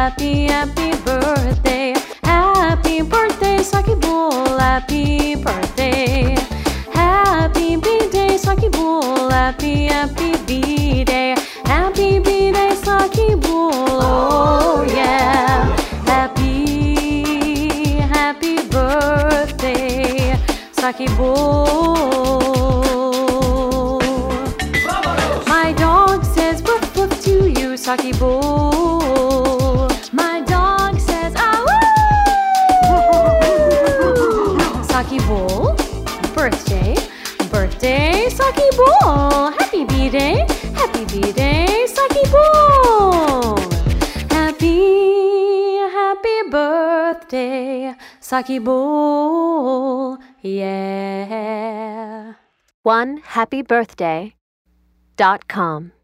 happy, happy birthday. Happy birthday, Saki Bull, happy birthday. Happy B-Day, Saki Bull, happy, happy B-Day. Happy B-Day, Saki Bull, oh yeah. Happy, happy birthday, Saki Bull. My dog says woof woof to you, Saki Bull. My dog says ah woo. Saki Bull, birthday, birthday, Saki Bull. Happy B-Day, happy B-Day, Saki Bull. Happy, happy birthday, Saki Bull, yeah. OneHappyBirthday.com